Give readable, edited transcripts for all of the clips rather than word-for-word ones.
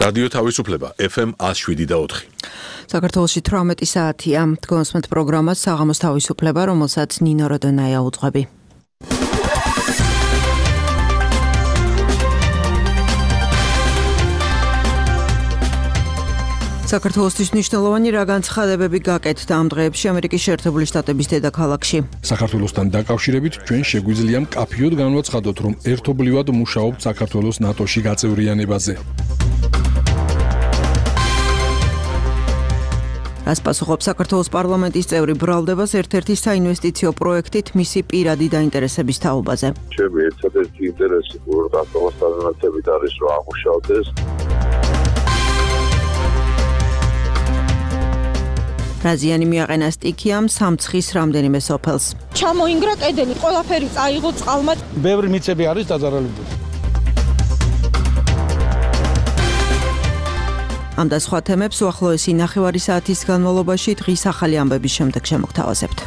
რადიო თავისუფლება FM 107.4. საქართველოში 18 საათია. Თქვენს პროგრამას საღამოს თავისუფლება, რომელსაც ნინო როდონაია უძღვები. საქართველოსთვის მნიშვნელოვანი რა განცხადებები გაკეთდა ამ დღეებში ამერიკის შეერთებული შტატების დედაქალაქში. საქართველოსთან დაკავშირებით ჩვენ შეგვიძლია მკაფიოდ განვაცხადოთ, რომ ერთობლივად მუშაობთ საქართველოს ნატოში გაწევრიანებაზე. რას პასუხობს საქართველოს პარლამენტის წევრი ბრალდებას ერთ-ერთი საინვესტიციო პროექტით მისი პირადი დაინტერესების თაობაზე. ჩემი ერთადერთი ინტერესი საქართველოსთან ნაცებით არის, რომ აღმუშავდეს. რაზიანი მიაყენა სტიქიამ სამცხის რამდენიმე სოფელს. ჩამოინგრა კედელი, ყველაფერი წაიღო წყალმა. ბევრი მიწები არის დაზარალებული. ამ და სხვა თემებს უახლოესი ნახევარი საათის განმავლობაში დღის ახალი ამბების შემდეგ შემოგთავაზებთ.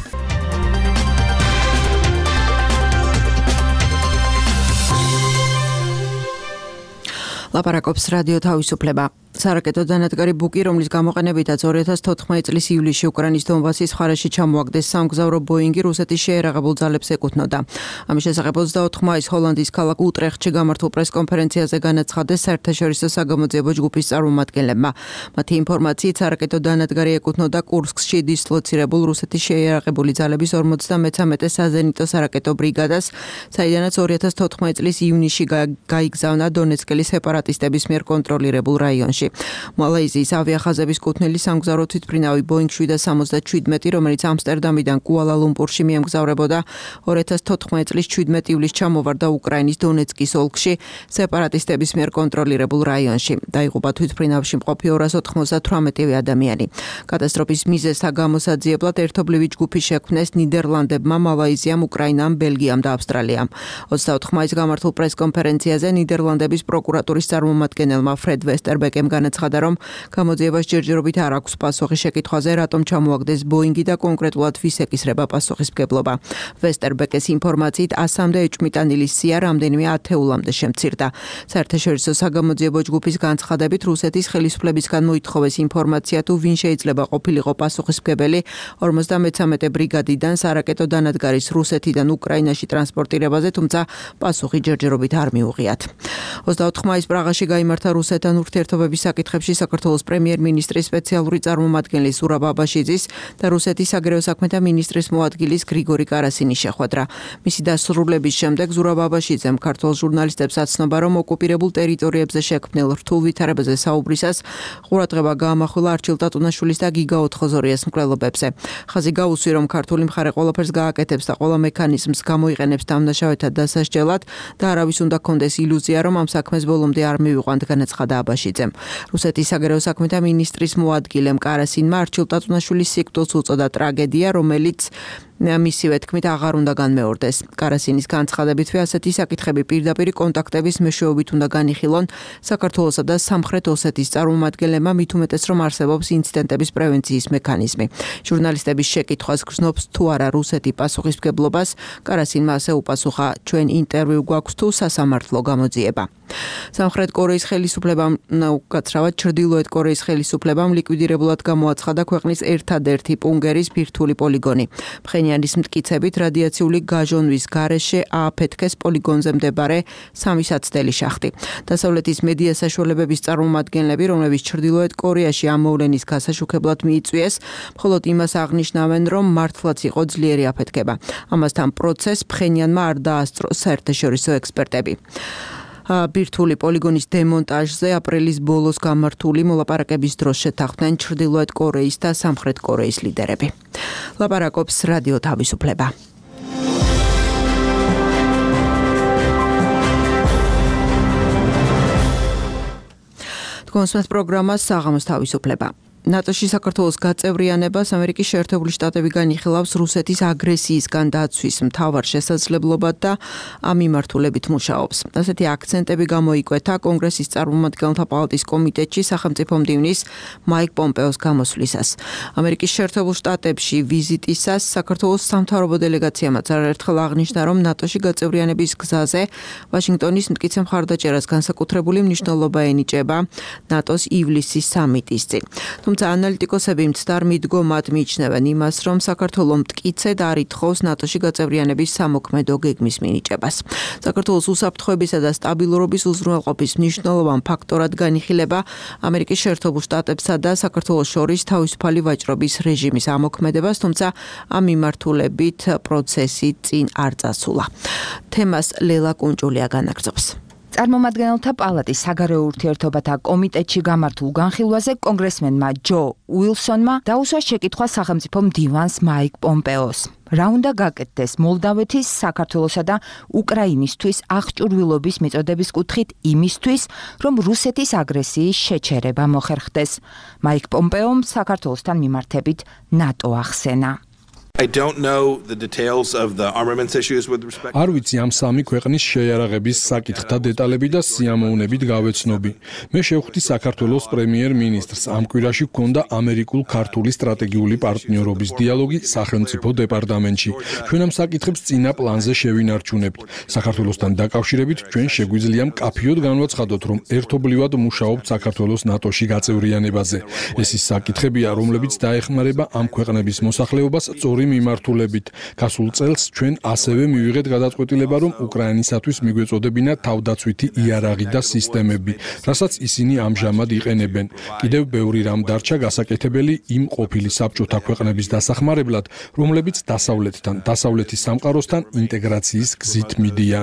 ლაპარაკობს რადიო თავისუფლება. სარაკეტო დანადგარი ბუკი, რომლის გამოყენებითაც 2014 წლის ივლისში უკრაინის დონბასის მხარეში ჩამოაგდეს სამგზავრო ბოინგი რუსეთის შეერაღებულ ძალებს ეკუთვნოდა. ამის შესახებ 24 მაისს ჰოლანდიის ქალაქ უტრეხტში გამართულ პრესკონფერენციაზე განაცხადეს საერთაშორისო საგამოძიებო ჯგუფის წარმომადგენლებმა. მათი ინფორმაციით სარაკეტო დანადგარი ეკუთვნოდა კურსკში დისლოცირებულ რუსეთის შეერაღებული ძალების 53-ე საზენიტო სარაკეტო ბრიგადას, საიდანაც 2014 წლის ივნისში გაიგზავნა დონეცკის სეპარატისტების მიერ კონტროლირებულ რაიონში. მალაიზიის ავიახაზების კუთვნილი სამგზავრო თვითმფრინავი Boeing 777, რომელიც ამსტერდამიდან კუალა-ლუმპურში მიემგზავრებოდა 2014 წლის 17 ივლისს ჩამოვარდა უკრაინის დონეცკის ოლქში სეპარატისტების მიერ კონტროლირებულ რაიონში. დაიღუპა თვითმფრინავში მყოფი 298 ადამიანი. კატასტროფის მიზეზთა გამოსაძიებლად ერთობლივი ჯგუფი შექმნეს ნიდერლანდებმა, მალაიზიამ, უკრაინამ, ბელგიამ და ავსტრალიამ. 24 მაისს გამართულ პრესკონფერენციაზე ნიდერლანდების პროკურატურის წარმომადგენელმა ფრედ ვესტერბეკემ განაცხადა, რომ გამოძიებას ჯერჯერობით არ აქვს პასუხი შეკითხვაზე, რატომ ჩამოაგდეს ბოინგი და კონკრეტულად ვის ეკისრება პასუხისმგებლობა. ვესტერბეკეს ინფორმაციით 100-მდე ეჭვმიტანილის სია რამდენიმე ათეულამდე შემცირდა. საერთაშორისო საგამოძიებო ჯგუფის განცხადებით რუსეთის ხელისუფლებისგან მოითხოვეს ინფორმაცია, თუ ვინ შეიძლება ყოფილიყო პასუხისმგებელი 53-ე ბრიგადიდან სარაკეტო დანადგარის რუსეთიდან უკრაინაში ტრანსპორტირებაზე, თუმცა პასუხი ჯერჯერობით არ მიუღიათ. 24 მაისს პრაღაში გაიმართა რუსეთთან ურთიერთობების საკითხებში საქართველოს პრემიერ-მინისტრის სპეციალური წარმომადგენლის ზურაბ აბაშიძის და რუსეთის საგარეო საქმეთა მინისტრის მოადგილის გრიგორი კარასინის შეხვედრა. მისი დასრულების შემდეგ ზურაბ აბაშიძემ ქართულ ჟურნალისტებს აცნობა, რომ ოკუპირებულ ტერიტორიებზე შექმნილ რთულ ვითარებაზე საუბრისას ყურადღება გაამახვილა არჩილ ტატუნაშვილის და გიგა ოთხოზორიას მკვლელობებზე. ხაზი გაუსვი, რომ ქართული მხარე ყველაფერს გააკეთებს და ყველა მექანიზმს გამოიყენებს დამნაშავეთა დასასჯელად და არავის უნდა ჰქონდეს ილუზია, რომ ამ საქმეს ბოლომდე არ მივიყვანთ, განაცხადა აბაშიძემ. რუსეთის საგარეო საქმეთა მინისტრის მოადგილემ კარასინმა არჩილ ტატუნაშვილის სიკვდილს უწოდა ტრაგედია, რომელიც მისივე თქმით აღარ უნდა განმეორდეს. კარასინის განცხადებითვე ასეთი საკითხები პირდაპირ კონტაქტების მეშვეობით უნდა განიხილონ საქართველოსა და სამხრეთ ოსეთის წარმომადგენლებმა, მით უმეტეს რომ არსებობს ინციდენტების პრევენციის მექანიზმი. ჟურნალისტების შეკითხვას გრძნობს თუ არა რუსეთი პასუხისმგებლობას, კარასინმა ასე უპასუხა, ჩვენ ინტერვიუ გვაქვს თუ სასამართლო გამოძიება. სამხრეთ კორეის ხელისუფლებამ უკაცრავად ჩრდილოეთ კორეის ხელისუფლებამ ლიკვიდირებულად გამოაცხადა ქვეყნის ერთადერთი პუნგერის ბირთვული პოლიგონი. ფხენიანის მტკიცებით რადიაციული გაჟონვის გარეშე ააფეთქეს პოლიგონზე მდებარე 3 საცდელი შახტი. დასავლეთის მედია საშუალებების წარმომადგენლები, რომლებიც ჩრდილოეთ კორეაში ამ მოვლენის გასაშუქებლად მიიწვიეს, მხოლოდ იმას აღნიშნავენ, რომ მართლაც იყო ძლიერი აფეთქება. ამასთან პროცესს ფხენიანმა არ დაასწრო საერთაშორისო ექსპერტები. ბირთვული პოლიგონის დემონტაჟზე აპრილის ბოლოს გამართული მოლაპარაკების დროს შეთანხმდნენ ჩრდილოეთ კორეის და სამხრეთ კორეის ლიდერები. ლაპარაკობს რადიო თავისუფლება. თქვენს პროგრამას საღამოს თავისუფლება. ნატოში საქართველოს გაწევრიანებას ამერიკის შეერთებული შტატები განიხილავს რუსეთის აგრესიისგან დაცვის მთავარ შესაძლებლობად და ამ მიმართულებით მუშაობს. ასეთი აქცენტები გამოიკვეთა კონგრესის წარმომადგენელთა პალატის კომიტეტში სახელმწიფო მდივნის მაიკ პომპეოს გამოსვლისას. ამერიკის შეერთებულ შტატებში ვიზიტისას საქართველოს სამთავრობო დელეგაციამაც არაერთხელ აღნიშნა, რომ ნატოში გაწევრიანების გზაზე ვაშინგტონის მტკიცე მხარდაჭერას განსაკუთრებული მნიშვნელობა ენიჭება ნატოს ივლისის სამიტის წინ. თუმცა ანალიტიკოსები მცდარ მიდგომად მიიჩნევენ იმას, რომ საქართველოს მტკიცედ არ ითხოვს ნატოში გაწევრიანების სამოქმედო გეგმის მინიჭებას. საქართველოს უსაფრთხოებისა და სტაბილურობის უზრუნველყოფის მნიშვნელოვან ფაქტორად განიხილება ამერიკის შეერთებულ შტატებსა და საქართველოს შორის თავისუფალი ვაჭრობის რეჟიმის ამოქმედებას, თუმცა ამ მიმართულებით პროცესი წინ არ წასულა. თემას ლელა კუნჭულია განაგრძობს. წარმომადგენელთა პალატის საგარეო ურთიერთობათა კომიტეტში გამართულ განხილვაზე კონგრესმენმა ჯო უილსონმა დაუსვა შეკითხვა სახელმწიფო მდივანს მაიკ პომპეოს. რა უნდა გაკეთდეს მოლდავეთის, საქართველოსა და უკრაინისთვის აღჭურვილობის მიწოდების კუთხით იმისთვის, რომ რუსეთის აგრესიის შეჩერება მოხერხდეს. მაიკ პომპეომ საქართველოსთან მიმართებით ნატო ახსენა. I don't know the details of the armaments issues with respect. არ ვიცი ამ სამი ქვეყნის შეიარაღების საკითხთა დეტალები და სიამოვნებით გავეცნობი. მე შევხვდი საქართველოს პრემიერ-მინისტრს. ამ კვირაში ჰქონდა ამერიკულ-ქართული სტრატეგიული პარტნიორობის დიალოგი სახელმწიფო დეპარტამენტში. ჩვენ ამ საკითხებს წინა პლანზე შევინარჩუნებთ. საქართველოსთან დაკავშირებით ჩვენ შეგვიძლია მკაფიოდ განვაცხადოთ, რომ ერთობლივად მუშაობთ საქართველოს ნატოში გაწევრიანებაზე. ეს ის საკითხებია, რომლებიც დაეხმარება ამ ქვეყნების მოსახლეობას სწორი მიმართულებით. გასულ წელს ჩვენ ასევე მივიღეთ გადაწყვეტილება, რომ უკრაინისათვის მიგვეწოდებინა თავდაცვითი იარაღი და სისტემები, რასაც ისინი ამჟამად იყენებენ. კიდევ ბევრი რამ დარჩა გასაკეთებელი იმ ყოფილი საბჭოთა ქვეყნების დასახმარებლად, რომლებიც დასავლეთთან, დასავლეთის სამყაროსთან ინტეგრაციის გზით მიდიან.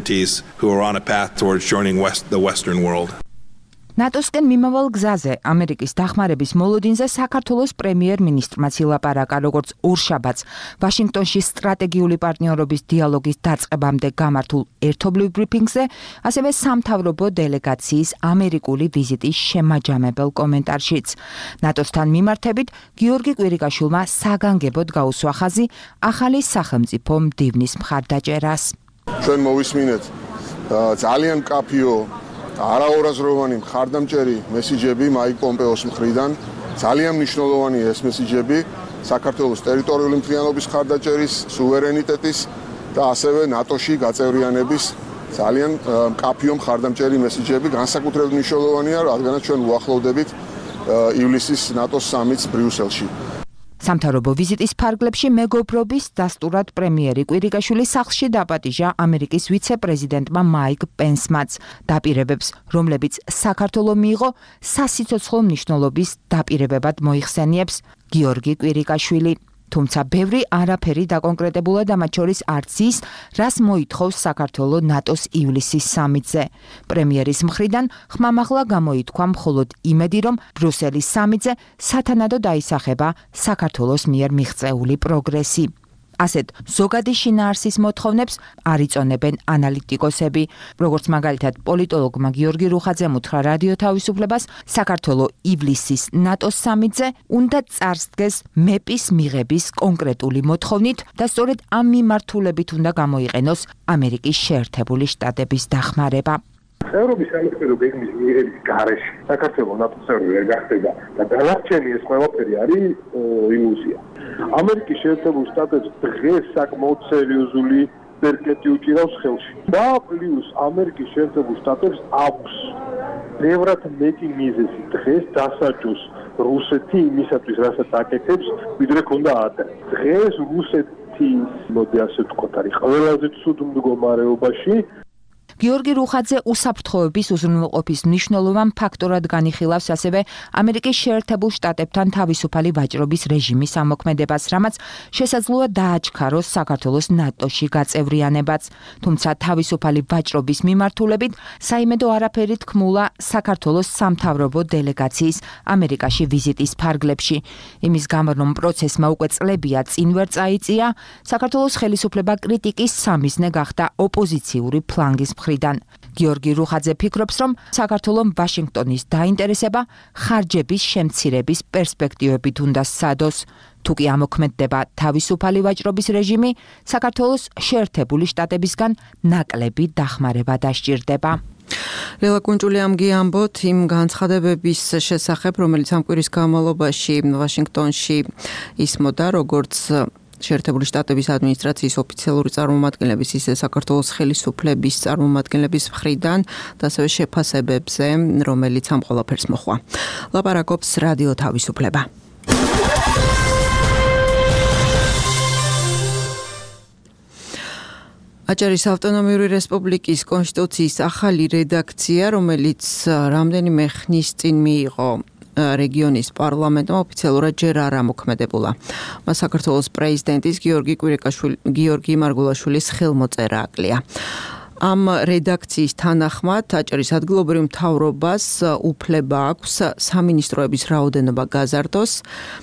ნატოსკენ მიმავალ გზაზე ამერიკის დახმარების მოლოდინზე საქართველოს პრემიერ-მინისტრმაც ილაპარაკა, როგორც ორშაბათს ვაშინგტონში სტრატეგიული პარტნიორობის დიალოგის დაწყებამდე გამართულ ერთობლივ ბრიფინგზე, ასევე სამთავრობო დელეგაციის ამერიკული ვიზიტის შემაჯამებელ კომენტარშიც. ნატოსთან მიმართებით გიორგი კვირიკაშვილმა საგანგებოდ გაუსვა ხაზი ახალი სახელმწიფო მდივნის მხარდაჭერას. ჩვენ მოვისმინეთ ძალიან მკაფიო არაორაზროვანი მხარდამჭერი მესიჯები მაიკ პომპეოს მხრიდან. ძალიან მნიშვნელოვანია ეს მესიჯები საქართველოს ტერიტორიული მთლიანობის მხარდაჭერის, სუვერენიტეტის და ასევე ნატოში გაწევრიანების ძალიან მკაფიო მხარდამჭერი მესიჯები. განსაკუთრებით მნიშვნელოვანია, რადგანაც ჩვენ უახლოვდებით ივლისის ნატოს სამიტს ბრიუსელში. სამთავრობო ვიზიტის ფარგლებში მეგობრობის დასტურად პრემიერი კვირიკაშვილი სახლში დაპატიჟა ამერიკის ვიცე-პრეზიდენტმა მაიკ პენსმაც. დაპირებებს, რომლებიც საქართველო მიიღო, სასიცოცხლო მნიშვნელობის დაპირებებად მოიხსენიებს გიორგი კვირიკაშვილი. თუმცა ბევრი არაფერი დაკონკრეტებულა და მათ შორის არც ის, რას მოითხოვს საქართველო ნატოს ივლისის სამიტზე. პრემიერის მხრიდან ხმამაღლა გამოითქვა მხოლოდ იმედი, რომ ბრიუსელის სამიტზე სათანადო დაისახება საქართველოს მიერ მიღწეული პროგრესი. ასეთ ზოგადი შინაარსის მოთხოვნებს არ იწონებენ ანალიტიკოსები. როგორც მაგალითად პოლიტოლოგმა გიორგი რუხაძემ უთხრა რადიო თავისუფლებას, საქართველოს ივლისის ნატოს სამიტზე უნდა წარსდგეს მეპის მიღების კონკრეტული მოთხოვნით და სწორედ ამ მიმართულებით უნდა გამოიყენოს ამერიკის შეერთებული შტატების დახმარება. ევროპის სამხედრო გეგმის მიღების გარეშე საქართველოს ნატოს წევრი ვერ გახდება და დანარჩენი ეს ყველაფერი არის ილუზია. ამერიკის შეერთებულ შტატებს დღეს საკმაოდ სერიოზული ბერკეტი უჭირავს ხელში. და პლუს ამერიკის შეერთებულ შტატებს აქვს ბევრად მეტი მიზეზი დღეს დასაჯოს რუსეთი იმისათვის, რასაც აკეთებს, ვიდრე ქონდა ადრე. დღეს რუსეთი, მოდი ასე ვთქვათ, არის ყველაზე ცუდ მდგომარეობაში. გიორგი რუხაძე უსაფრთხოების უზრუნველყოფის მნიშვნელოვან ფაქტორად განიხილავს ასევე ამერიკის შეერთებულ შტატებთან თავისუფალი ვაჭრობის რეჟიმის ამოქმედებას, რამაც შესაძლოა დააჩქაროს საქართველოს ნატოში გაწევრიანებაც. თუმცა თავისუფალი ვაჭრობის მიმართულებით საიმედო არაფერი თქმულა საქართველოს სამთავრობო დელეგაციის ამერიკაში ვიზიტის ფარგლებში. იმის გამო, რომ პროცესმა უკვე წლებია წინ ვერ წაიწია, საქართველოს ხელისუფლება კრიტიკის სამიზნე გახდა ოპოზიციური ფლანგის მხრიდან. გიორგი რუხაძე ფიქრობს, რომ საქართველოს ვაშინგტონის დაინტერესება ხარჯების შემცირების პერსპექტივებით უნდა სცადოს. თუ კი ამოქმედდება თავისუფალი ვაჭრობის რეჟიმი, საქართველოს შეერთებული შტატებისგან ნაკლები დახმარება დასჭირდება. ლელა კუნჭულიამგი ამბობთ იმ განცხადებების შესახებ, რომელიც ამ კვირის განმავლობაში ვაშინგტონში ისმოდა, როგორც შეერთებული შტატების ადმინისტრაციის ოფიციალური წარმომადგენლების, ისე საქართველოს ხელისუფლების წარმომადგენლების მხრიდან და ასევე შეფასებებზე, რომელიც ამ ყველაფერს მოჰყვა. ლაპარაკობს რადიო თავისუფლება. აჭარის ავტონომიური რესპუბლიკის კონსტიტუციის ახალი რედაქცია, რომელიც რამდენიმე ხნის წინ მიიღო რეგიონის პარლამენტმა, ოფიციალურად ჯერ არ ამოქმედებულა. მას საქართველოს პრეზიდენტის გიორგი მარგულაშვილის ხელმოწერა აკლია. ამ რედაქციის თანახმად აჭარის ადგილობრივ მთავრობას უფლება აქვს სამინისტროების რაოდენობა გაზარდოს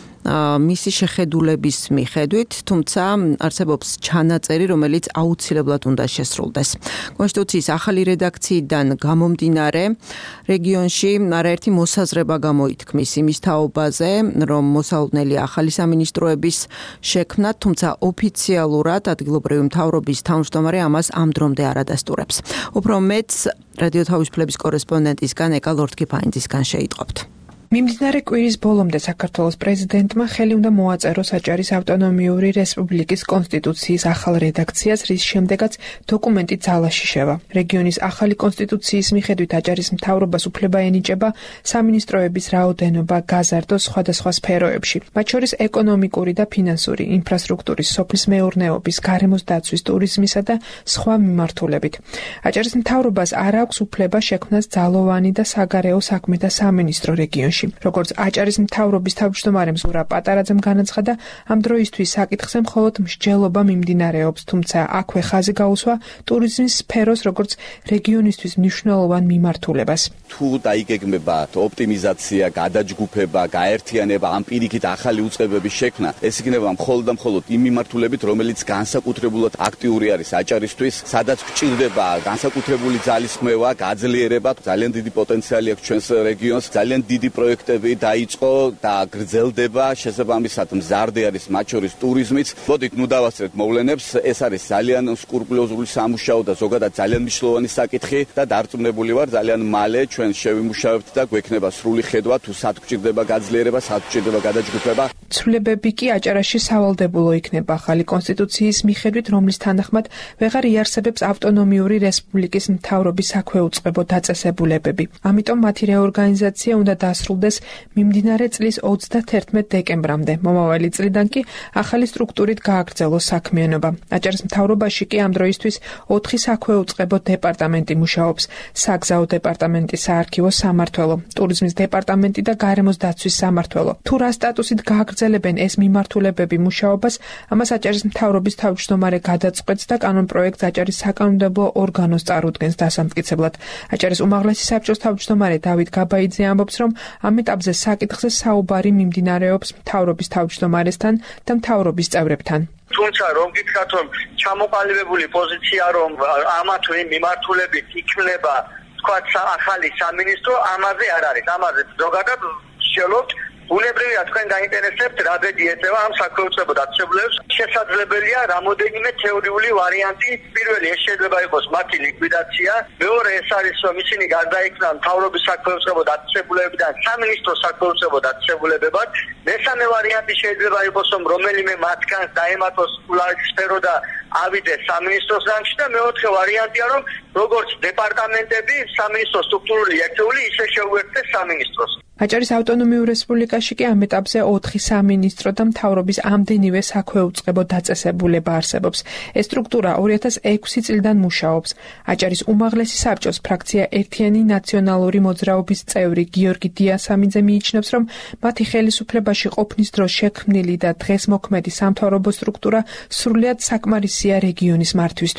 მისი შეხედულების მიხედვით, თუმცა არსებობს ჩანაწერი, რომელიც აუცილებლად უნდა შესრულდეს. კონსტიტუციის ახალი რედაქციიდან გამომდინარე, რეგიონში არაერთი მოსაზრება გამოითქმის იმის თაობაზე, რომ მოსალოდნელი ახალი სამინისტროების შექმნა, თუმცა ოფიციალურად ადგილობრივი მთავრობის თავმჯდომარე ამას ამ დრომდე არ ადასტურებს. უფრო მეტს რადიო თავისუფლების კორესპონდენტისგან ეკა ლორდკიფაინძისგან შეიტყობთ. მიმდინარე კვირის ბოლომდე საქართველოს პრეზიდენტმა ხელი უნდა მოაწეროს აჭარის ავტონომიური რესპუბლიკის კონსტიტუციის ახალ რედაქციას, რის შემდეგაც დოკუმენტი ძალაში შევა. რეგიონის ახალი კონსტიტუციის მიხედვით აჭარის მთავრობას უფლება ენიჭება სამინისტროების რაოდენობა გაზარდოს სხვადასხვა სფეროებში, მათ შორის ეკონომიკური და ფინანსური, ინფრასტრუქტურის, სოფლის მეურნეობის, გარემოს დაცვის, ტურიზმისა და სხვა მიმართულებით. აჭარის მთავრობას არ აქვს უფლება შექმნას ძალოვანი და საგარეო საქმეთა სამინისტრო რეგიონში. როგორც აჭარის მთავრობის თავმჯდომარემ ზურა პატარაძემ განაცხადა, ამ დროისთვის საკითხზე მხოლოდ მსჯელობა მიმდინარეობს, თუმცა აქვე ხაზი გაუსვა ტურიზმის სფეროს როგორც რეგიონისთვის მნიშვნელოვან მიმართულებას. თუ დაიგეგმება ოპტიმიზაცია, გადაჯგუფება, გაერთიანება, ამ პირიქით ახალი უწყებების შექმნა, ეს იქნება მხოლოდ და მხოლოდ იმ მიმართულებით, რომელიც განსაკუთრებულად აქტიური არის აჭარისთვის, სადაც გვჭირდება განსაკუთრებული ძალისხმევა, გაძლიერება, ძალიან დიდი პოტენციალი აქვს ჩვენს რეგიონს, ძალიან დიდი პროექტები დაიწყო და გრძელდება, შესაბამისად მზარდი არის მათ შორის ტურიზმიც. მოდით ნუ დავასწრეთ მოვლენებს, ეს არის ძალიან სკრუპულოზული სამუშაო და ზოგადად ძალიან მნიშვნელოვანი საკითხი და დარწმუნებული ვარ, ძალიან მალე ჩვენ შევიმუშავებთ და გვექნება სრული ხედვა, თუ სად გვჭირდება გაძლიერება, სად გვჭირდება გადაჯგუფება. ცვლილებები კი აჭარაში სავალდებულო იქნება ახალი კონსტიტუციის მიხედვით, რომლის თანახმად ვეღარ იარსებებს ავტონომიური რესპუბლიკის მთავრობის საქვეუწყებო დაწესებულებები. ამიტომ მათი რეორგანიზაცია უნდა დასრულდეს მიმდინარე წლის 31 დეკემბრამდე. მომავალი წლიდან კი ახალი სტრუქტურით გააგრძელოს საქმიანობა. აჭარის მთავრობაში კი ამ დროისთვის 4 საქვეუწყებო დეპარტამენტი მუშაობს: საგზაო დეპარტამენტი, საარქივო სამმართველო, ტურიზმის დეპარტამენტი და გარემოს დაცვის სამმართველო. თუ რა სტატუსით გააგრძელებენ ეს მიმართულებები მუშაობას, ამას აჭარის მთავრობის თავმჯდომარე გადაწყვეტს და კანონპროექტს აჭარის საკანონმდებლო ორგანოს წარუდგენს დასამტკიცებლად. აჭარის უმაღლესი საბჭოს თავმჯდომარე დავით გაბაიძე ამბობს, რომ ამ ეტაპზე საკითხზე საუბარი მიმდინარეობს მთავრობის თავმჯდომარესთან და მთავრობის წევრებთან. თუმცა რომ გითხრათ, რომ ჩამოყალიბებული პოზიცია, რომ ამა თუ იმ მიმართულებით იქნება თქვა ახალი სამინისტრო, ამაზე არ არის. ამაზე ზოგადად ვშელობთ, ბუნებრივია თქვენ გაინტერესებთ რა ბედი ეწევა ამ საქვეუწყებო დაწესებულებას. შესაძლებელია რამოდენიმე თეორიული ვარიანტი. პირველი, ეს შეიძლება იყოს მათი ლიკვიდაცია. მეორე, ეს არის რომ ისინი გარდაიქმნან მთავრობის საქვეუწყებო დაწესებულებებიდან სამინისტროს საქვეუწყებო დაწესებულებებად. მესამე ვარიანტი შეიძლება იყოს რომ რომელიმე მათგანს დაემატოს კულარის სფერო და ავიდეს სამინისტროს რანგში და მეოთხე ვარიანტია რომ როგორც დეპარტამენტები სამინისტროს სტრუქტურული ერთეული ისე შეუერთდეს სამინისტროს. აჭარის ავტონომიურ რესპუბლიკაში კი ამ ეტაპზე 4 სამინისტრო და მთავრობის ამდენივე საქვეუწყებო დაწესებულება არსებობს. ეს სტრუქტურა 2006 წლიდან მუშაობს. აჭარის უმაღლესი საბჭოს ფრაქცია ერთიანი ნაციონალური მოძრაობის წევრი გიორგი დიასამიძე მიიჩნევს, რომ მათი ხელისუფლებაში ყოფნის დროს შექმნილი და დღეს მოქმედი სამთავრობო სტრუქტურა სრულიად საკმარისია რეგიონის მართვისთვის.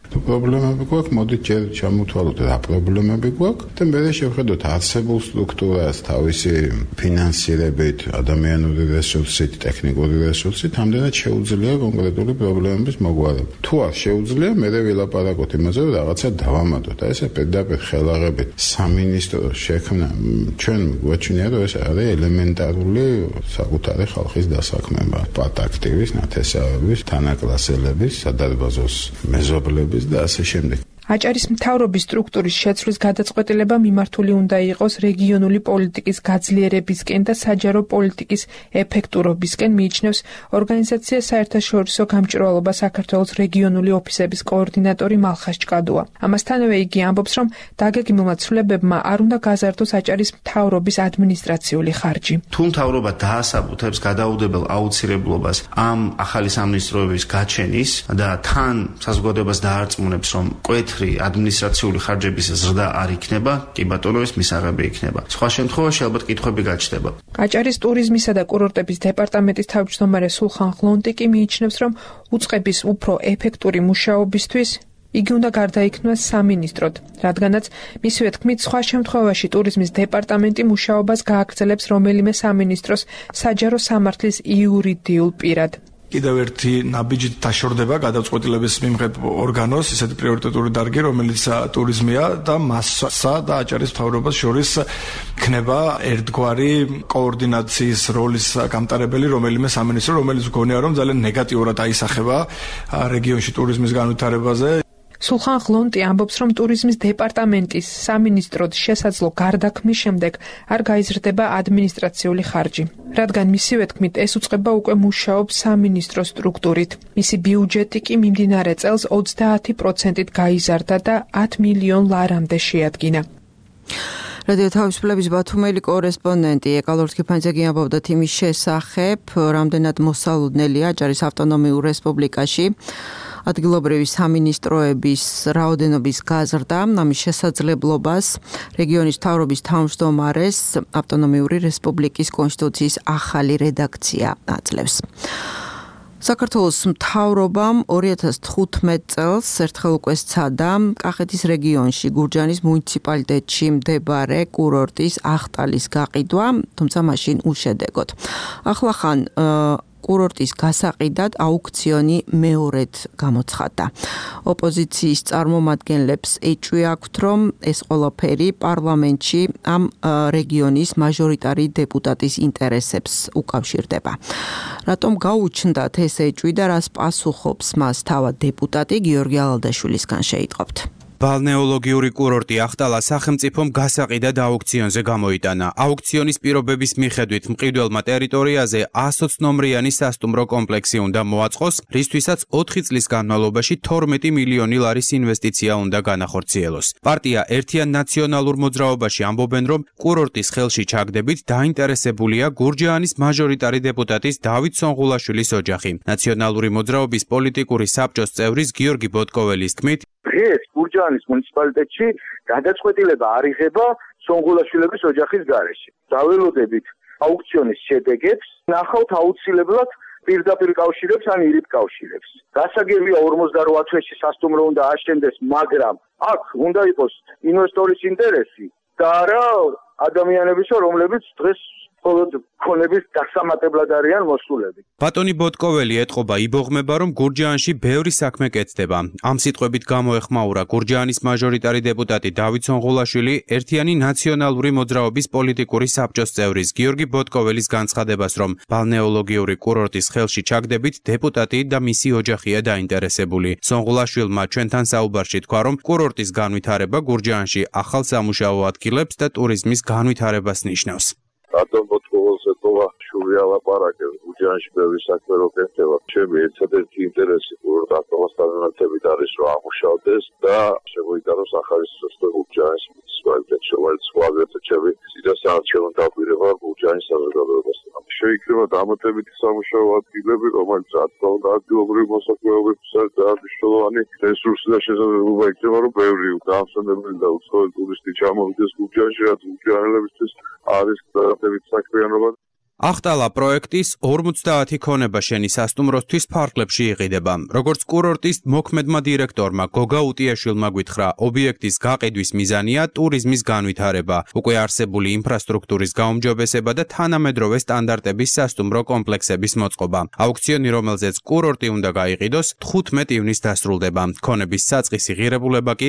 პრობლემები გვაქვს, მოდით ჯერ ჩამოთვალოთ რა პრობლემები გვაქვს და მე შევხედოთ არსებულ სტრუქტურას, თავისი ფინანსირებით, ადამიანური რესურსით, ტექნიკური რესურსით, ამდენად შეუძლია კონკრეტული პრობლემების მოგვარება. თუ არ შეუძლია, მე ვილაპარაკოთ იმაზე, რომ რაღაცა დავამატოთ. და ესე პირდაპირ ხელაღებით სამინისტრო შექმნა ჩვენ გვაჩვენია, რომ ეს არის ელემენტარული საკუთარი ხალხის დასაქმება, პატაქტივის, ნათესავების, თანაკლასელების, სადარბაზოს მეზობლების და ასე შემდეგ. აჭარის მთავრობის სტრუქტურის შეცვლის გადაწყვეტილება მიმართული უნდა იყოს რეგიონული პოლიტიკის გაძლიერებისკენ და საჯარო პოლიტიკის ეფექტურობისკენ, მიიჩნევს ორგანიზაცია საერთაშორისო გამჭვირვალობა საქართველოს რეგიონული ოფისების კოორდინატორი მალხაზ ჭკადუა. ამასთანავე იგი ამბობს, რომ დაგეგმილმა ცვლილებებმა არ უნდა გაზარდოს აჭარის მთავრობის ადმინისტრაციული ხარჯი. თუ მთავრობა დაასაბუთებს გადაუდებელ აუცილებლობას ამ ახალი სამინისტროების გაჩენის და თან საზოგადოებას დაარწმუნებს, რომ ადმინისტრაციული ხარჯების ზრდა არ იქნება, კი ბატონო, ეს მისაღები იქნება. სხვა შემთხვევაში ალბათ კითხვები გაჩნდება. აჭარის ტურიზმისა და კურორტების დეპარტამენტის თავმჯდომარე სულხან ხლონტი კი მიიჩნევს, რომ უწყების უფრო ეფექტური მუშაობისთვის იგი უნდა გარდაიქმნას სამინისტროდ, რადგანაც მისივე თქმით, სხვა შემთხვევაში ტურიზმის დეპარტამენტი მუშაობას გააგრძელებს რომელიმე სამინისტროს საჯარო სამართლის იურიდიულ პირად. კიდევ ერთი ნაბიჯით დაშორდება გადაწყვეტილების მიმღებ ორგანოს, ისეთი პრიორიტეტული დარგი, რომელიც ტურიზმია და მასსა და აჭარის მთავრობას შორის იქნება ერთგვარი კოორდინაციის როლის გამტარებელი რომელიმე სამინისტრო, რომელიც მგონია, რომ ძალიან ნეგატიურად აისახება რეგიონში ტურიზმის განვითარებაზე. სულხან ხლონტი ამბობს, რომ ტურიზმის დეპარტამენტის სამინისტროდ შესაძლო გარდაქმნის შემდეგ არ გაიზრდება ადმინისტრაციული ხარჯი, რადგან მისივე თქმით ეს უწყება უკვე მუშაობს სამინისტროს სტრუქტურით. მისი ბიუჯეტი კი მიმდინარე წელს 30%-ით გაიზარდა და 10 მილიონ ლარამდე შეადგინა. რადიო თავისუფლების ბათუმელი კორესპონდენტი ეკალორთქიფანძე ამბობდა იმის შესახებ, რამდენად მოსალოდნელია აჭარის ავტონომიურ რესპუბლიკაში ადგილობრივი სამინისტროების რაოდენობის გაზრდა, ამის შესაძლებლობას რეგიონის მთავრობის თავმჯდომარეს ავტონომიური რესპუბლიკის კონსტიტუციის ახალი რედაქცია აძლევს. საქართველოს მთავრობამ 2015 წელს ერთხელ უკვე სცადა კახეთის რეგიონში გურჯაანის მუნიციპალიტეტში მდებარე კურორტის ახტალის გაყიდვა, თუმცა მაშინ უშედეგოდ. ახლახან კურორტის გასაყიდად აუქციონი მეორედ გამოცხადდა. ოპოზიციის წარმომადგენლებს ეჭვი აქვთ, რომ ეს ყველაფერი პარლამენტში ამ რეგიონის მაჟორიტარი დეპუტატის ინტერესებს უკავშირდება. რატომ გაუჩნდათ ეს ეჭვი და რას პასუხობს მას თავად დეპუტატი გიორგი ალალდაშვილისგან შეიტყობთ. ბალნეოლოგიური კურორტი ახტალა სახელმწიფომ გასაყიდად აუქციონზე გამოიტანა. აუქციონის პირობების მიხედვით მყიდველმა ტერიტორიაზე 120 ნომრიანი სასტუმრო კომპლექსი უნდა მოაწყოს, რისთვისაც 4 წლის განმავლობაში 12 მილიონი ლარის ინვესტიცია უნდა განახორციელოს. პარტია ერთიან ნაციონალურ მოძრაობაში ამბობენ, რომ კურორტის ხელში ჩაგდებით დაინტერესებულია გურჯაანის მაჟორიტარი დეპუტატის დავით სონღულაშვილის ოჯახი. ნაციონალური მოძრაობის პოლიტიკური საბჭოს წევრის გიორგი ბოტკოველის თქმით, დღეს გურჯაანის მუნიციპალიტეტში გადაწყვეტილება არ იღება სონღულაშვილების ოჯახის გარეშე. დაველოდებით აუქციონის შედეგებს, ნახავთ აუცილებლად პირდაპირ კავშირებს ან ირიბ კავშირებს. გასაგებია 48 თვეში სასტუმრო უნდა აშენდეს, მაგრამ აქ უნდა იყოს ინვესტორის ინტერესი და არა ადამიანებისა, რომლებიც დღეს მხოლოდ ქონების დასამატებლად არიან მოსულები. ბატონი ბოტკოველი ეტყობა იბოღმება, რომ გურჯაანში ბევრი საქმე კეთდება. ამ სიტყვებით გამოეხმაურა გურჯაანის მაჟორიტარი დეპუტატი დავით სონღულაშვილი ერთიანი ნაციონალური მოძრაობის პოლიტიკური საბჭოს წევრის გიორგი ბოტკოველის განცხადებას, რომ ბალნეოლოგიური კურორტის ხელში ჩაგდებით დეპუტატი და მისი ოჯახია დაინტერესებული. სონღულაშვილმა ჩვენთან საუბარში თქვა, რომ კურორტის განვითარება გურჯაანში ახალ სამუშაო ადგილებს და ტურიზმის განვითარებას ნიშნავს. Atom potkovolse tova shuri alaparakas gurjanshi ბევრი საქმე რო კეთდება. ჩემი ერთადერთი ინტერესი კურორტ ავტომასტალენათებით არის რომ აღმოჩნდეს და შემოიტანოს ახალი სისტემა გურჯანის მუნიციპალიტეტში, რომელიც სხვა ვერტჩები სიდას არჩევან დაპირება გურჯანის საზოგადოებასთან. შეიკრიბა დამატებითი სამუშაო ადგილები, რომელიც რა თქმა უნდა ადგილობრივი მოსახლეობისათვის მნიშვნელოვანი რესურსი და შესაძლებლობა იქნება, რომ ბევრი დაავსებული და უცხოელი ტურისტი ჩამოვიდეს გურჯაანში, რაც გურჯაანელებისთვის არის დადებითი საქმიანობა. ახტალა პროექტის 50 ქონება შენი სასტუმროსთვის ფარგლებში იყიდება. Როგორც კურორტის მოქმედმა დირექტორმა გოგა უტიაშვილმა გითხრა, ობიექტის გაყიდვის მიზანია ტურიზმის განვითარება, უკვე არსებული ინფრასტრუქტურის გაუმჯობესება და თანამედროვე სტანდარტების სასტუმრო კომპლექსების მოწყობა. აუქციონი, რომელზეც კურორტი უნდა გაიყიდოს, 15 ივნისს დასრულდება. ქონების საწყისი ღირებულება კი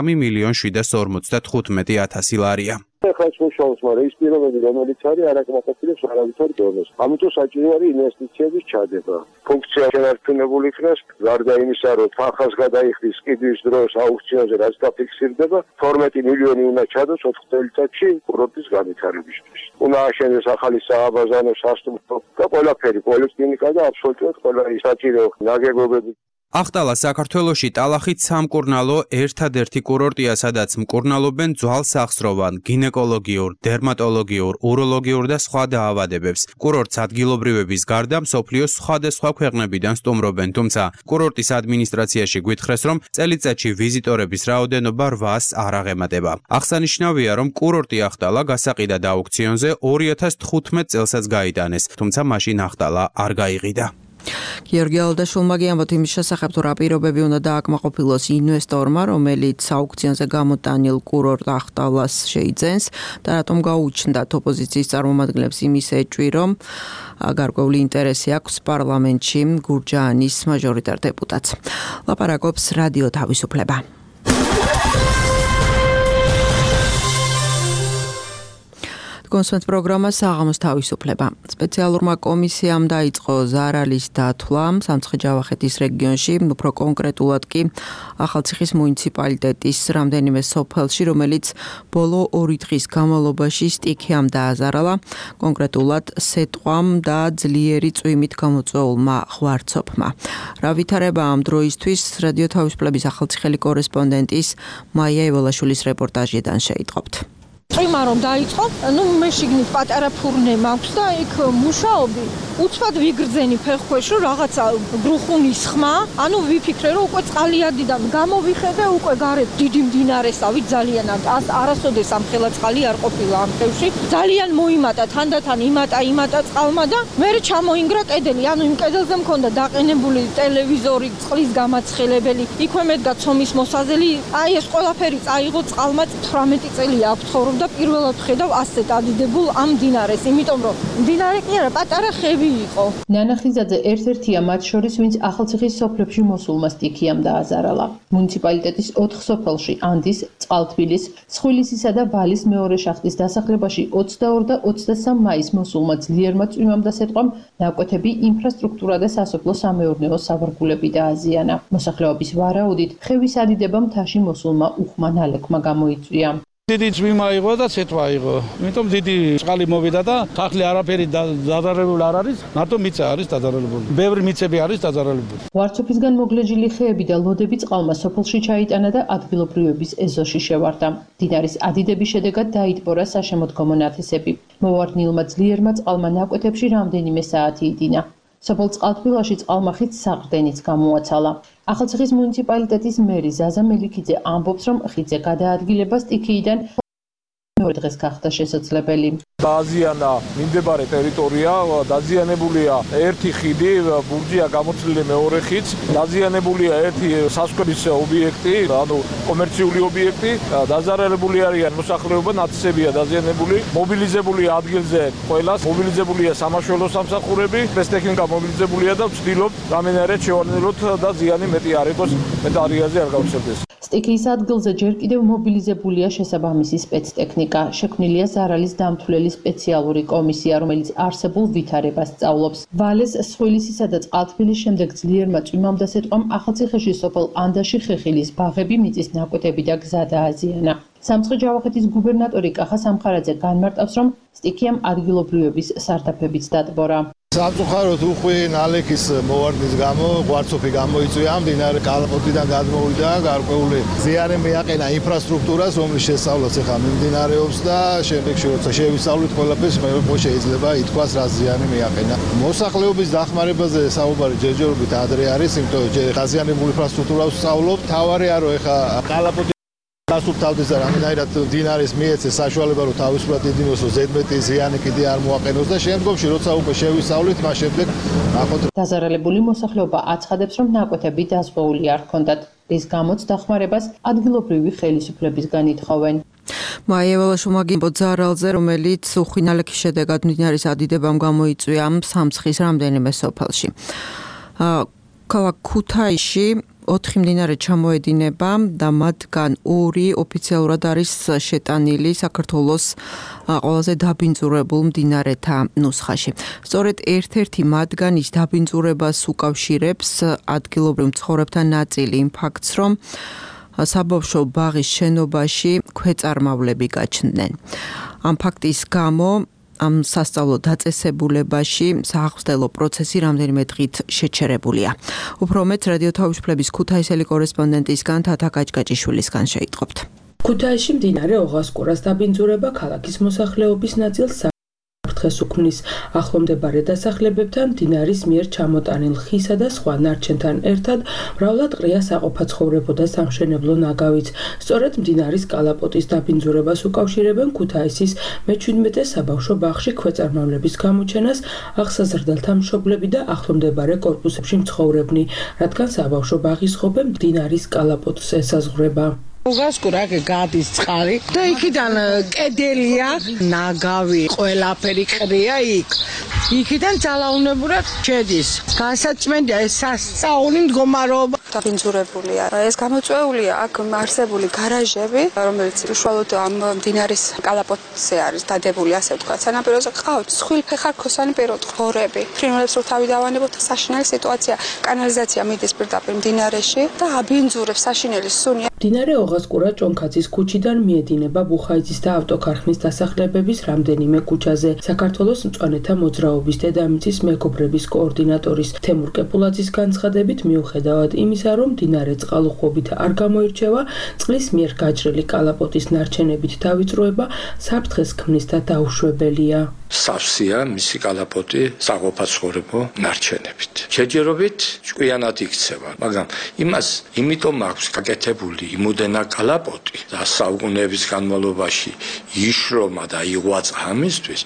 3.755.000 ლარია. ახლა შეშალოს, მაგრამ ის პირობები, რომელიც არის, არ აკმაყოფილებს არავითარ დონეს. ამიტომ საჭირო არის ინვესტიციების ჩადება. ფუნქცია შენარჩუნებული იქნას, გარდა იმისა, რომ თანხას გადაიხდის კიდვის დროს აუქციონზე, რაც დაფიქსირდება, 12 მილიონი უნდა ჩადოს 4 წელიწადში კურორტის განვითარებისთვის. უნდა აშენდეს ახალი სააბაზანო სასტუმრო და ყველაფერი, პოლიკლინიკა და აბსოლუტურად ყველა საჭირო ნაგებობები. ახტალა საქართველოში ტალახით სამკურნალო ერთადერთი კურორტია, სადაც მკურნალობენ ძვალსახსროვან, გინეკოლოგიურ, დერმატოლოგიურ, უროლოგიურ და სხვა დაავადებებს. კურორტს ადგილობრივების გარდა მსოფლიოს სხვადასხვა ქვეყნებიდან სტუმრობენ, თუმცა კურორტის ადმინისტრაციაში გვითხრეს, რომ წელიწადში ვიზიტორების რაოდენობა 800-ს არ აღემატება. აღსანიშნავია, რომ კურორტი ახტალა გასაყიდად აუქციონზე 2015 წელსაც გაიტანეს, თუმცა მაშინ ახტალა არ გაიყიდა. გიორგი ალდაშვილმა გიამბოთ იმის შესახებ, თუ რა პირობები უნდა დააკმაყოფილოს ინვესტორმა, რომელიც აუქციონზე გამოტანილ კურორტ ახტალას შეიძენს და რატომ გაუჩნდათ ოპოზიციის წარმომადგენლებს იმის ეჭვი, რომ გარკვეული ინტერესი აქვს პარლამენტში გურჯაანის მაჟორიტარ დეპუტატს. ლაპარაკობს რადიო თავისუფლება. კონსვენც პროგრამა საღამოს თავისუფლება. სპეციალურმა კომისიამ დაიწყო ზარალის დათვლა სამცხე-ჯავახეთის რეგიონში, უფრო კონკრეტულად კი ახალციხის მუნიციპალიტეტის რამდენიმე სოფელში, რომელიც ბოლო 2 დღის განმავლობაში სტიქიამ დააზარალა, კონკრეტულად სეტყვამ და ძლიერი წვიმით გამოწვეულმა ღვარცოფმა. რა ვითარებაა ამ დროისთვის რადიო თავისუფლების ახალციხელი კორესპონდენტის მაია ეველაშვილის რეპორტაჟიდან შეიტყობთ. წვიმა რომ დაიწყო, მე შიგნით პატარა ფურნე მაქვს და იქ მუშაობდი. უცბად ვიგრძენი ფეხქვეშ, რომ რაღაცა გრუხუნის ხმა, ვიფიქრე, რომ უკვე წყალიადიდან გამოვიხედე, უკვე გარეთ დიდი მდინარესავით ძალიანად. არასოდეს ამხელა წყალი არ ყოფილა ამ ხევში. ძალიან მოიმატა, თანდათან იმატა წყალმა და მე ჩამოინგრა კედელი. იმ კედელზე მქონდა დაყენებული ტელევიზორი, წყლის გამაცხელებელი, იქვე მედგა ცომის მოსაზელი. ეს ყველაფერი წაიღო წყალმა 18 წელი აქვს ხოვრო და პირველად ხედავ ასეთ ადიდებულ ამ მდინარეს, იმიტომ რომ მდინარე კი არა, პატარა ხევი იყო. ნანა ხიზაძე ერთ-ერთია მათ შორის, ვინც ახალციხის სოფლებში მოსულმა სტიქიამ დააზარალა. მუნიციპალიტეტის 4 სოფელში, ანდის, წყალთბილის, ცხვილისისა და ბალის მეორე შახტის დასახლებაში 22 და 23 მაისს მოსულმა ძლიერმა წვიმამ და სეტყვამ ნაკვეთები, ინფრასტრუქტურა და სასოფლო-სამეურნეო სავარგულები დააზიანა. მოსახლეობის ვარაუდით, ხევის ადიდება მთაში მოსულმა უხმა ნალექმა გამოიწვია. დიდი წვიმა იყო და ცეთვა იყო. იმიტომ დიდი წყალი მოვიდა და თახლი არაფერი დაზარალებული არ არის, მარტო მიწა არის დაზარალებული. ბევრი მიწები არის დაზარალებული. ვარცოფისგან მოგლეჯილი ხეები და ლოდები წყალმა სოფელში ჩაიტანა და ადგილობრივების ეზოში შევარდა. მდინარის ადიდების შედეგად დაიტბორა საშემოდგომო ნათესები. მოვარდნილმა ძლიერმა წყალმა ნაკვეთებში რამდენიმე საათი იდინა. სოფელ წყალთბილაში წყალმახით საყრდენიც გამოაცალა. ახალციხის მუნიციპალიტეტის მერი ზაზა მელიქიძე ამბობს, რომ ხიდზე გადაადგილება სტიქიიდან მეორე დღეს გახდა შესაძლებელი. დააზიანა მიმდებარე ტერიტორია, დაზიანებულია ერთი ხიდი, ბურჯია გამოცვლილი მეორე ხიდს, დაზიანებულია ერთი სასკვების ობიექტი, კომერციული ობიექტი, დაზარალებული არიან მოსახლეობა, ნათესებია დაზიანებული, მობილიზებულია ადგილზე ყველას, მობილიზებულია სამაშველო სამსახურები, სპეცტექნიკა მობილიზებულია და ვცდილობ რამენერეთ შევარდნილოთ და ზიანი მეტი არ იყოს, მეტ არეალზე არ გავხსნდეს. სტიქიის ადგილზე ჯერ კიდევ მობილიზებულია შესაბამისი სპეცტექნიკა. შექმნილია ზარალის დამთვლელი სპეციალური კომისია, რომელიც არსებულ ვითარებას სწავლობს. ვალეს, სხვილისისა და წყალთბილის შემდეგ ძლიერმა წვიმამ და სეტყვამ ახალციხეში სოფელ ანდაში ხეხილის ბაღები, მიწის ნაკვეთები და გზა დააზიანა. სამცხე-ჯავახეთის გუბერნატორი კახა სამხარაძე განმარტავს, რომ სტიქიამ ადგილობრივების სარდაფებიც დატბორა. სამწუხაროდ უხვი ნალექის მოვარდნის გამო ღვარცოფი გამოიწვია, მდინარე კალაპოტიდან გადმოვიდა, გარკვეული ზიანი მიაყენა ინფრასტრუქტურას, რომლის შესწავლაც ახლა მიმდინარეობს და შემდეგში როცა შევისწავლით ყველაფერს, მე შეიძლება ითქვას რა ზიანი მიაყენა. მოსახლეობის დახმარებაზე საუბარი ჯერჯერობით ადრე არის, იმიტომ რომ დაზიანებული ინფრასტრუქტურას ვსწავლობ. თავარია რომ ახლა კალაპოტი გასუფთავდეს და რამენაირად მდინარეს მიეცეს საშუალება რომ თავისუფლად იდინოს, რომ ზედმეტი ზიანი კიდე არ მოაყენოს და შემდგომში როცა უკვე შევისწავლით, მას შემდეგ ნახოთ. დაზარალებული მოსახლეობა აცხადებს, რომ ნაკვეთები დაზღვეული არ ჰქონდათ, რის გამოც დახმარებას ადგილობრივი ხელისუფლებისგან ითხოვენ. მაიეველაშვილმა ზარალზე, რომელიც უხვინალექის შედეგად მდინარის ადიდებამ გამოიწვია სამცხის რამდენიმე სოფელში. ქალაქ ქუთაისში 4 მდინარე ჩამოედინება და მათგან 2 ოფიციალურად არის შეტანილი საქართველოს ყველაზე დაბინძურებულ მდინარეთა ნუსხაში. სწორედ ერთ-ერთი მათგანის დაბინძურებას უკავშირებს ადგილობრივ მცხოვრებთა ნაწილი იმ ფაქტს, რომ საბავშვო ბაღის შენობაში ქვეწარმავლები გაჩნდნენ. ამ ფაქტის გამო ამ სასწავლო დაწესებულებაში საახსნელო პროცესი რამდენიმე დღით შეჩერებულია. უფრო მეტ რადიო თავისუფლების ქუთაისელი კორესპონდენტისგან თათა კაჭკაჭიშვილისგან შეიტყობთ. ქუთაისში მდინარე ოღასკურას დაბინძურება ქალაქის მოსახლეობის ნაწილს საფრთხეს უქმნის. ახლომდებარე დასახლებებთან მდინარის მიერ ჩამოტანილ ხისა და სხვა ნარჩენთან ერთად მრავლად ყრია საყოფაცხოვრებო და სამშენებლო ნაგავიც. სწორედ მდინარის კალაპოტის დაბინძურებას უკავშირებენ ქუთაისის მე-17 საბავშვო ბაღში ქვეწარმავლების გამოჩენას აღსაზრდელთა მშობლები და ახლომდებარე კორპუსებში მცხოვრებნი, რადგან საბავშვო ბაღის ხობე მდინარის კალაპოტს ესაზღვრება. ოღასკურა გადის წყალი და იქიდან კედელია, ნაგავი, ყველაფერი ყრია იქ. იქიდან ძალაუნებურად შედის. განსაცმელია ეს სასწაული მდგომარეობა. დაბინძურებულია. ეს გამოწვეულია აქ არსებული გარაჟები, რომელიც უშუალოდ ამ მდინარის კალაპოტზე არის დადებული, ასე ვთქვათ. სანაპიროზე ყავთ სხვილფეხარქოსანი პიროტყორები. ფრინველებს რო თავი დავანებოთ, საშინელი სიტუაცია. კანალიზაცია მიდის პირდაპირ მდინარეში და აბინძურებს საშინელი სუნია. მდინარე ოღასკურა ჭონქაძის ქუჩიდან მიედინება ბუხაიძის და ავტოქარხნის დასახლებების რამდენიმე ქუჩაზე. საქართველოს მწვანეთა მოძრაობის დედამიწის მეგობრების კოორდინატორის თემურ კეპულაძის განცხადებით, მიუხედავად იმისა, რომ მდინარე წყალუხვობით არ გამოირჩევა, წყლის მიერ გაჭრილი კალაპოტის ნარჩენებით დავიწროება საფრთხეს ქმნის და დაუშვებელია. სავსეა მისი კალაპოტი საყოფაცხოვრებო ნარჩენებით. შეჯერობით ჭკვიანად იქცევა, მაგრამ იმიტომ აქვს გაკეთებული იმოდენა კალაპოტი და საუკუნეების განმავლობაში იშრომა და იღვაწა ამისთვის,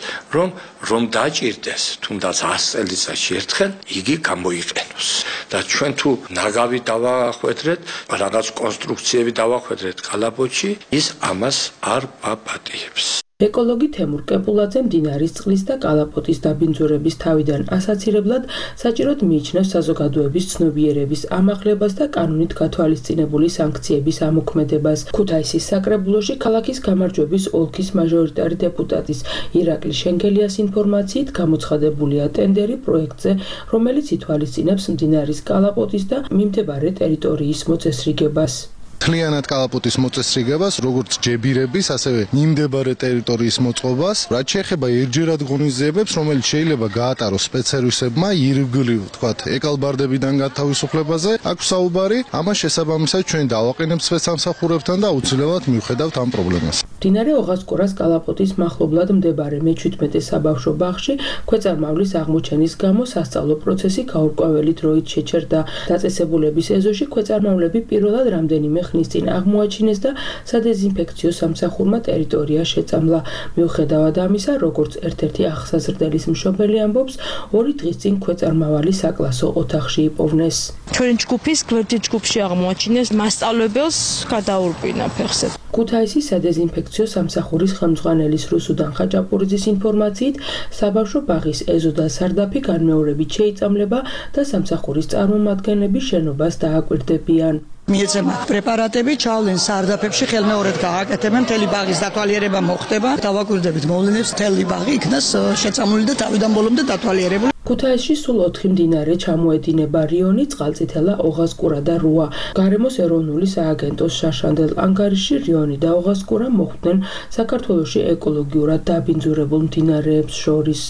რომ დაჭირდეს თუნდაც 100 წელიწადში ერთხელ იგი გამოიყენოს. და ჩვენ თუ ნაგავი დავახვედრეთ, რაღაც კონსტრუქციები დავახვედრეთ კალაპოტში, ის ამას არ პაპატიებს. ეკოლოგი თემურ კეპულაძე მდინარის წყლის და კალაპოტის დაბინძურების თავიდან ასაცირებლად საჭიროდ მიიჩნევს საზოგადოების ცნობიერების ამაღლებას და კანონით გათვალისწინებული სანქციების ამოქმედებას. ქუთაისის საკრებულოში ქალაქის გამარჯვების ოლქის მაჟორიტარი დეპუტატის ირაკლი შენგელიას ინფორმაციით გამოცხადებულია ტენდერი პროექტზე, რომელიც ითვალისწინებს მდინარის კალაპოტის და მიმდებარე ტერიტორიის მოწესრიგებას. მთლიანად კალაპოტის მოწესრიგებას, როგორც ჯებირების, ასევე მიმდებარე ტერიტორიის მოწყობას, რაც შეეხება ერთჯერად ღონისძიებებს, რომელიც შეიძლება გაატაროს სპეცსერვისებმა ირგვლივ, თქვათ, ეკალბარდებიდან გათავისუფლებაზე, აქვს საუბარი, ამას შესაბამისად ჩვენ დავაყენებთ სპეცსამსახურებთან და აუცილებლად მივხედავთ ამ პრობლემას. მდინარე ოღასკურას კალაპოტის მახლობლად მდებარე მე-17 საბავშვო ბაღში ქვეწარმავლის აღმოჩენის გამო სასწავლო პროცესი გაურკვეველი დროით შეჩერდა. დაწესებულების ეზოში ქვეწარმავლები პირველად რამდენიმე ხნის წინ აღმოაჩინეს და სადეზინფექციო სამსახურმა ტერიტორია შეწამლა. მიუხედავად ამისა, როგორც ერთ-ერთი აღსაზრდელის მშობელი ამბობს, 2 დღის წინ ქვეწარმავალი საკლასო ოთახში იპოვნეს. ჩვენი ჯგუფის გვერდით ჯგუფში აღმოაჩინეს მასწავლებელს გადაურბინა ფეხზე. ქუთაისის სადეზინფექციო სამსახურის ხელმძღვანელის რუსუდან ხაჭაპურიძის ინფორმაციით, საბავშვო ბაღის ეზო და სარდაფი განმეორებით შეიწამლება და სამსახურის წარმომადგენლები შენობას დააკვირდებიან. მიეცემა პრეპარატები, ჩავლენ სარდაფებში, ხელმეორედ გააკეთებენ, მთელი ბაღის დათვალიერება მოხდება. დავაკვირდებით მოვლენებს, მთელი ბაღი იქნას შეწამული და თავიდან ბოლომდე დათვალიერებული. ქუთაისში სულ 4 მდინარე ჩამოედინება: რიონი, წყალწითელა, ოღასკურა და რუა. გარემოს ეროვნული სააგენტოს შაშანდელ ანგარიშში რიონი და ოღასკურა მოხვდნენ საქართველოში ეკოლოგიურად დაბინძურებულ მდინარეებს შორის.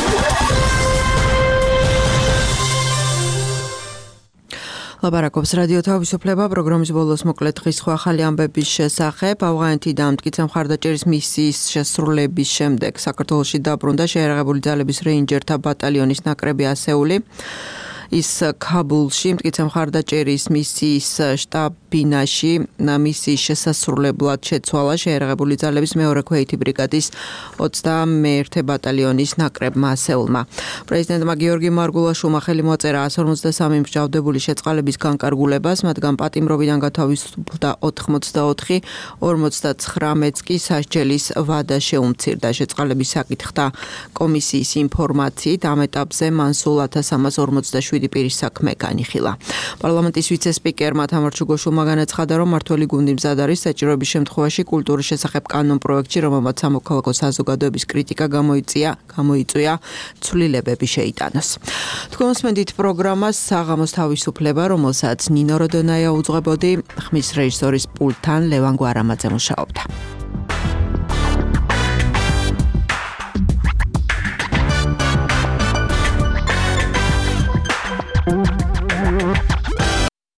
ლაპარაკობს რადიო თავისუფლება პროგრამის ბოლოს მოკლედ დღის სხვა ახალი ამბების შესახებ. ავღანეთიდან მტკიცე მხარდაჭერის მისიის შესრულების შემდეგ საქართველოში დაბრუნდა შეიარაღებული ძალების რეინჯერთა ბატალიონის ნაკრები ასეული. ის ქაბულში მტკიცე მხარდაჭერის მისიის შტაბ-ბინაში მისიის შესასრულებლად შეცვალა შეერაღებული ძალების მეორე ქვეითი ბრიგადის 21 ბატალიონის ნაკრებმა ასეულმა. პრეზიდენტმა გიორგი მარგულაშვილმა ხელი მოაწერა 153 მსჯავრდებული შეწყალების განკარგულებას, მათგან პატიმრობიდან გათავისუფლდა 84, 59 კი სასჯელის ვადა შეუმცირდა. შეწყალების საკითხთა კომისიის ინფორმაციით ამ ეტაპზე მან სულ 1347 პირის საქმე განიხილა. პარლამენტის ვიცე-სპიკერმა თამარ ჩუგოშვილმა განაცხადა, რომ მართველი გუნდი მზად არის საჭიროების შემთხვევაში კულტურის შესახებ კანონ პროექტში, რომელმაც სამოქალაქო საზოგადოების კრიტიკა გამოიწვია, ცვლილებები შეიტანოს. თქვენს მენდით პროგრამას საღამოს თავისუფლება, რომელსაც ნინო როდონაია უძღვებოდი, ხმის რეჟისორის პულტთან ლევან გვარამაძე მუშაობდა.